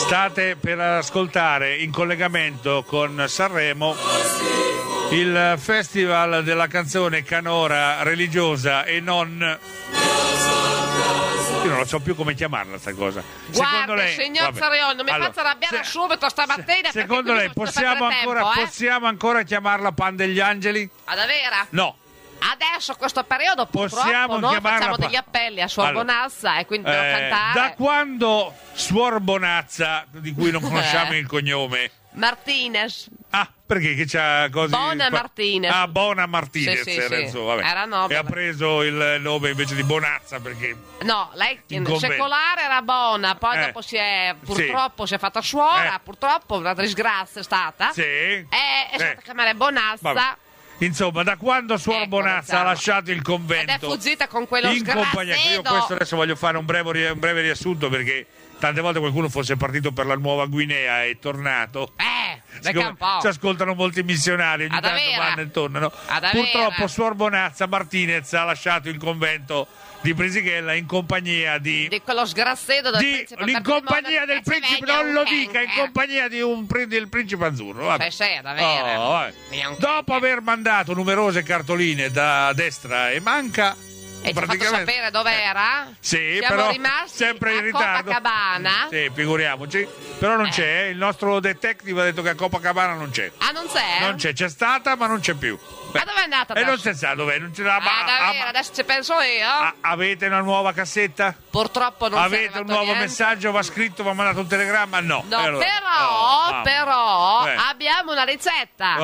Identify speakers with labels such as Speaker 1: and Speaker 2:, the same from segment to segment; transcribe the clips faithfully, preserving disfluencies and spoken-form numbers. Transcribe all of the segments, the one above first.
Speaker 1: State per ascoltare in collegamento con Sanremo il festival della canzone canora religiosa e non... Io non lo so più come chiamarla sta cosa.
Speaker 2: Guarda,
Speaker 1: secondo lei,
Speaker 2: signor Zariol, non mi
Speaker 1: allora,
Speaker 2: faccia arrabbiare
Speaker 1: se,
Speaker 2: subito stamattina.
Speaker 1: se, secondo lei possiamo ancora,
Speaker 2: tempo, eh?
Speaker 1: possiamo ancora chiamarla Pan degli Angeli?
Speaker 2: Ad Avera?
Speaker 1: No.
Speaker 2: Adesso, questo periodo, purtroppo,
Speaker 1: Possiamo
Speaker 2: noi
Speaker 1: chiamarla
Speaker 2: facciamo
Speaker 1: pa-
Speaker 2: degli appelli a Suor
Speaker 1: Allora,
Speaker 2: Bonazza e quindi devo
Speaker 1: Eh,
Speaker 2: cantare.
Speaker 1: da quando Suor Bonazza, di cui non conosciamo il cognome,
Speaker 2: Martinez.
Speaker 1: ah, perché che c'ha così?
Speaker 2: Bona Martinez.
Speaker 1: Ah, Bona Martinez.
Speaker 2: Sì, sì,
Speaker 1: adesso,
Speaker 2: sì.
Speaker 1: vabbè.
Speaker 2: Era nobile.
Speaker 1: E ha preso il nome invece di Bonazza perché
Speaker 2: No, lei
Speaker 1: In convento.
Speaker 2: secolare era buona, poi
Speaker 1: Eh,
Speaker 2: dopo si è
Speaker 1: sì.
Speaker 2: purtroppo si è fatta suora,
Speaker 1: Eh.
Speaker 2: purtroppo una disgrazia è stata.
Speaker 1: sì.
Speaker 2: E è stata
Speaker 1: Eh.
Speaker 2: chiamare Bonazza.
Speaker 1: Vabbè. Insomma, da quando Suor
Speaker 2: Ecco,
Speaker 1: Bonazza
Speaker 2: diciamo.
Speaker 1: ha lasciato il convento
Speaker 2: Ed è fuggita con quello
Speaker 1: in compagnia, io
Speaker 2: sgrassedo.
Speaker 1: questo adesso voglio fare un breve, un breve riassunto perché tante volte qualcuno fosse partito per la Nuova Guinea e è tornato.
Speaker 2: Eh,
Speaker 1: Siccome
Speaker 2: perché un po'.
Speaker 1: ci ascoltano molti missionari, ogni
Speaker 2: Ad
Speaker 1: tanto
Speaker 2: Avera.
Speaker 1: vanno e tornano.
Speaker 2: Ad Avera.
Speaker 1: Purtroppo Suor Bonazza Martinez ha lasciato il convento di Brisighella in compagnia di,
Speaker 2: Di quello sgrassedo del
Speaker 1: di-
Speaker 2: principe
Speaker 1: in
Speaker 2: Ferdinando
Speaker 1: compagnia del
Speaker 2: che ci
Speaker 1: principe,
Speaker 2: vegna
Speaker 1: non
Speaker 2: un
Speaker 1: lo
Speaker 2: ken,
Speaker 1: dica, in
Speaker 2: eh.
Speaker 1: compagnia di un pri- del principe azzurro. vabbè.
Speaker 2: Sì, sì, davvero.
Speaker 1: Oh, vabbè.
Speaker 2: Vegna un ken.
Speaker 1: Dopo aver mandato numerose cartoline da destra e manca,
Speaker 2: E ci ha fatto
Speaker 1: praticamente-
Speaker 2: sapere dov'era?
Speaker 1: Sì,
Speaker 2: Siamo
Speaker 1: però
Speaker 2: rimasti
Speaker 1: sempre in
Speaker 2: a
Speaker 1: ritardo.
Speaker 2: Copacabana.
Speaker 1: Sì, figuriamoci. Però non
Speaker 2: Eh.
Speaker 1: c'è, il nostro detective ha detto che a Copacabana non c'è.
Speaker 2: Ah, non c'è?
Speaker 1: Non c'è, c'è stata ma non c'è più.
Speaker 2: Ma dove è andata
Speaker 1: E
Speaker 2: adesso?
Speaker 1: non si sa dov'è, non ce l'ha ma-
Speaker 2: Ah, davvero,
Speaker 1: ah,
Speaker 2: adesso ci penso io.
Speaker 1: ah, avete una nuova cassetta?
Speaker 2: Purtroppo non si è
Speaker 1: Avete
Speaker 2: arrivato
Speaker 1: un nuovo
Speaker 2: niente.
Speaker 1: messaggio? Va scritto, va mandato un telegramma? No.
Speaker 2: No,
Speaker 1: E allora-
Speaker 2: però,
Speaker 1: Oh, mamma.
Speaker 2: però
Speaker 1: Eh.
Speaker 2: abbiamo una ricetta.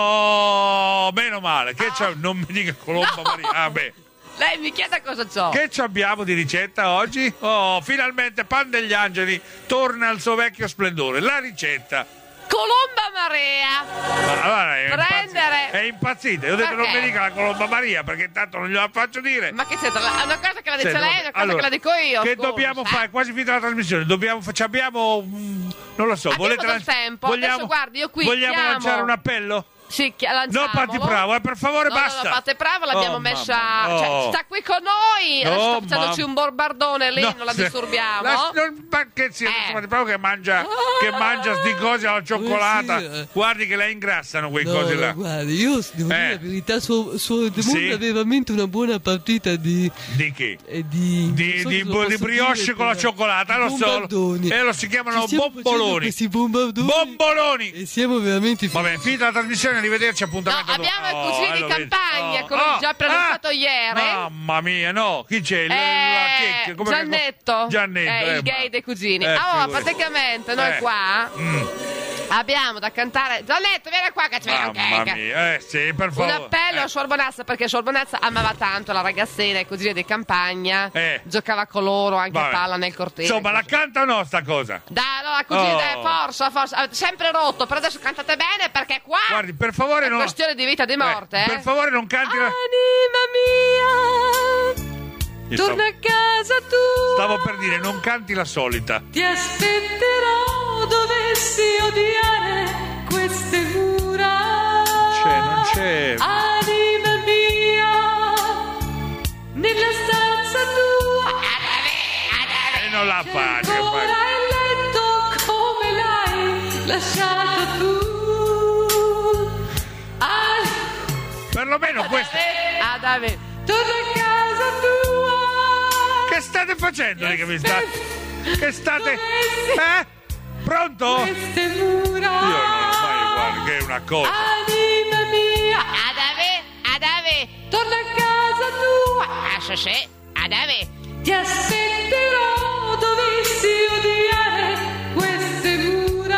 Speaker 1: Oh, meno male. Che
Speaker 2: Ah.
Speaker 1: c'ha- non mi dica Colomba
Speaker 2: No.
Speaker 1: Maria. Ah, beh.
Speaker 2: Lei mi chiede cosa c'ho.
Speaker 1: Che ci abbiamo di ricetta oggi? Oh, finalmente Pan degli Angeli torna al suo vecchio splendore. La ricetta.
Speaker 2: Colomba Marea.
Speaker 1: Ma allora è
Speaker 2: Prendere-
Speaker 1: impazzita. È impazzita. Io ho detto non
Speaker 2: Perché?
Speaker 1: mi dica la Colomba Maria perché intanto non gliela faccio dire.
Speaker 2: Ma che c'entra? È una cosa che la dice
Speaker 1: Senti,
Speaker 2: lei, una cosa
Speaker 1: allora,
Speaker 2: che la dico io.
Speaker 1: Che
Speaker 2: scusa,
Speaker 1: dobbiamo
Speaker 2: eh?
Speaker 1: fare? Quasi finita la trasmissione. Dobbiamo, ci abbiamo. mm, non lo so.
Speaker 2: Abbiamo
Speaker 1: volete
Speaker 2: del
Speaker 1: lan-
Speaker 2: tempo.
Speaker 1: Vogliamo,
Speaker 2: Adesso, guardi, io qui
Speaker 1: vogliamo
Speaker 2: chiamo-
Speaker 1: lanciare un appello?
Speaker 2: Sì, chi-
Speaker 1: No,
Speaker 2: lanciamolo.
Speaker 1: Patti Bravo, eh, per favore,
Speaker 2: No,
Speaker 1: basta.
Speaker 2: No, no, Patti Bravo l'abbiamo
Speaker 1: Oh,
Speaker 2: messa.
Speaker 1: mamma.
Speaker 2: Cioè,
Speaker 1: Oh.
Speaker 2: sta qui con noi. Adesso
Speaker 1: Oh,
Speaker 2: sta facendoci
Speaker 1: mamma.
Speaker 2: un borbardone lì,
Speaker 1: No,
Speaker 2: non la
Speaker 1: se-
Speaker 2: disturbiamo.
Speaker 1: la- non- ma che sia,
Speaker 2: Eh.
Speaker 1: Patti Bravo che mangia, che mangia sti cose alla cioccolata.
Speaker 3: sì, eh.
Speaker 1: Guardi che la ingrassano quei
Speaker 3: No,
Speaker 1: cosi
Speaker 3: no,
Speaker 1: là.
Speaker 3: guardi, io devo
Speaker 1: Eh.
Speaker 3: dire la verità, suo, suo De
Speaker 1: Sì.
Speaker 3: Monte aveva veramente una buona partita di...
Speaker 1: Di che?
Speaker 3: eh, di,
Speaker 1: Di,
Speaker 3: non so
Speaker 1: di,
Speaker 3: se lo
Speaker 1: bo- di
Speaker 3: posso
Speaker 1: brioche
Speaker 3: dire,
Speaker 1: con la
Speaker 3: però,
Speaker 1: cioccolata,
Speaker 3: di
Speaker 1: lo so.
Speaker 3: bombardoni.
Speaker 1: E lo si chiamano
Speaker 3: Ci stiamo facendo
Speaker 1: bomboloni.
Speaker 3: questi bombardoni.
Speaker 1: Bomboloni!
Speaker 3: E siamo veramente...
Speaker 1: Vabbè, finita la trasmissione, arrivederci,
Speaker 2: No,
Speaker 1: appuntamento dopo.
Speaker 2: abbiamo i
Speaker 1: Oh,
Speaker 2: cugini
Speaker 1: eh,
Speaker 2: di
Speaker 1: lo vedi.
Speaker 2: campagna,
Speaker 1: Oh,
Speaker 2: come
Speaker 1: oh,
Speaker 2: già prenotato
Speaker 1: ah,
Speaker 2: ieri.
Speaker 1: Mamma mia, no, chi c'è? Il- la
Speaker 2: Eh,
Speaker 1: checca, come che-
Speaker 2: Giannetto,
Speaker 1: Giannetto,
Speaker 2: è
Speaker 1: eh,
Speaker 2: il gay
Speaker 1: ma-
Speaker 2: dei cugini.
Speaker 1: Eh,
Speaker 2: Allora,
Speaker 1: figurati.
Speaker 2: praticamente noi
Speaker 1: Eh.
Speaker 2: qua
Speaker 1: Mm,
Speaker 2: abbiamo da cantare. Giannetto, vieni qua che ci viene un
Speaker 1: mamma
Speaker 2: cake.
Speaker 1: mia, eh sì, per
Speaker 2: Un
Speaker 1: favore.
Speaker 2: appello
Speaker 1: Eh.
Speaker 2: a Suor Bonazza, perché Suor Bonazza amava tanto la ragazzina e i cugini di campagna.
Speaker 1: Eh.
Speaker 2: Giocava con loro anche
Speaker 1: Vabbè.
Speaker 2: a palla nel cortile.
Speaker 1: Insomma, la canta o no sta cosa?
Speaker 2: Dai, allora, cugini,
Speaker 1: Oh.
Speaker 2: dai, forza, forza. Avete sempre rotto, però adesso cantate bene perché qua
Speaker 1: Guardi, per favore
Speaker 2: è
Speaker 1: non...
Speaker 2: questione di vita e di morte.
Speaker 1: Eh,
Speaker 2: Eh,
Speaker 1: per favore non canti la...
Speaker 2: Anima mia,
Speaker 1: Io
Speaker 2: torna
Speaker 1: stavo,
Speaker 2: a casa tua.
Speaker 1: stavo per dire, non canti la solita.
Speaker 2: Ti aspetterò, dovessi odiare queste mura.
Speaker 1: C'è, non c'è...
Speaker 2: Anima mia, nella stanza tua.
Speaker 1: E non la faccio. che
Speaker 2: Ancora
Speaker 1: fai?
Speaker 2: il letto come l'hai lasciato tu. Ah,
Speaker 1: Perlomeno questa...
Speaker 2: ad ave- torna a casa tua.
Speaker 1: Che state facendo lì che mi sta... Che state... Eh? Pronto?
Speaker 2: Queste mura.
Speaker 1: Io non ho mai guarda che è una cosa.
Speaker 2: Anima mia, ad ave, ad ave, torna a casa tua. Ah, sì, sì, ad ave. Ti aspetterò, dovessi odiare queste mura.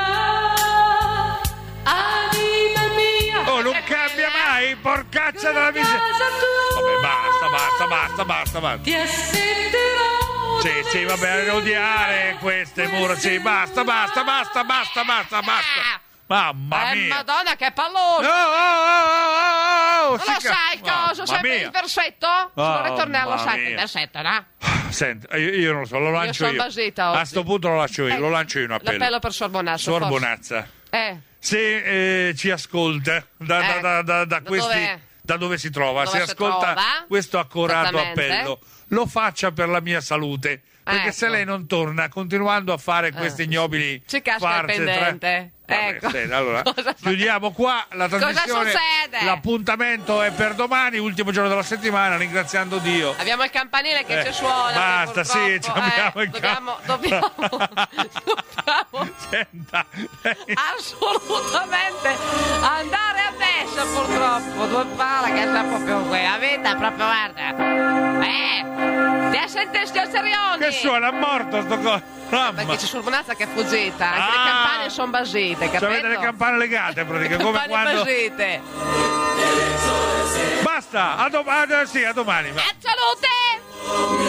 Speaker 2: Anima mia.
Speaker 1: Oh, non cambia mai, porcaccia della miseria.
Speaker 2: Casa tua.
Speaker 1: Vabbè, basta, basta, basta, basta, basta.
Speaker 2: Ti aspetterò.
Speaker 1: Sì, sì, vabbè, odiare queste mura, sì, basta, basta, basta, basta, basta, basta. Mamma
Speaker 2: Eh,
Speaker 1: mia.
Speaker 2: Madonna, che palloso.
Speaker 1: Oh, oh, oh, oh, oh,
Speaker 2: Non
Speaker 1: si
Speaker 2: lo
Speaker 1: ca-
Speaker 2: sai il coso,
Speaker 1: Mamma
Speaker 2: sempre
Speaker 1: mia.
Speaker 2: il versetto? Se
Speaker 1: Mamma
Speaker 2: vuole tornare lo sai
Speaker 1: mia.
Speaker 2: il versetto, no?
Speaker 1: Senti, io, io non lo so, lo lancio
Speaker 2: sono
Speaker 1: io.
Speaker 2: basita oggi.
Speaker 1: A sto punto lo lascio io,
Speaker 2: Eh,
Speaker 1: lo lancio io un appello.
Speaker 2: L'appello per Suor Bonazza.
Speaker 1: Suor
Speaker 2: forse.
Speaker 1: Bonazza,
Speaker 2: Eh,
Speaker 1: se eh, ci ascolta da, da,
Speaker 2: Eh,
Speaker 1: da, da, da
Speaker 2: da
Speaker 1: questi...
Speaker 2: dove?
Speaker 1: Da dove si trova?
Speaker 2: Dove
Speaker 1: se
Speaker 2: si
Speaker 1: ascolta
Speaker 2: trova?
Speaker 1: questo accorato
Speaker 2: Esattamente.
Speaker 1: appello, lo faccia per la mia salute, perché
Speaker 2: Ecco.
Speaker 1: se lei non torna continuando a fare queste ignobili
Speaker 2: ci casca il
Speaker 1: farse tra-
Speaker 2: pendente.
Speaker 1: Vabbè,
Speaker 2: Ecco.
Speaker 1: sì, allora
Speaker 2: Cosa fa-
Speaker 1: chiudiamo qua la trasmissione.
Speaker 2: succede?
Speaker 1: L'appuntamento è per domani, ultimo giorno della settimana, ringraziando Dio.
Speaker 2: Abbiamo il campanile che
Speaker 1: Eh,
Speaker 2: ci suona.
Speaker 1: basta,
Speaker 2: purtroppo,
Speaker 1: sì, ci abbiamo
Speaker 2: eh,
Speaker 1: il
Speaker 2: dobbiamo,
Speaker 1: cam-
Speaker 2: dobbiamo, dobbiamo
Speaker 1: Senta, lei-
Speaker 2: assolutamente andare a messa, purtroppo. Due pala che sta proprio qui. La vita proprio, guarda. Eh, ti sente sti serioni?
Speaker 1: che suona a morto sto coso.
Speaker 2: Perché c'è Surbonazza che è fuggita, anche
Speaker 1: Ah.
Speaker 2: le campane sono basite, capito?
Speaker 1: Cioè, avete le campane legate, praticamente, come
Speaker 2: Campane
Speaker 1: quando.
Speaker 2: basite.
Speaker 1: Basta, a domani, sì, a domani. va.
Speaker 2: A salute!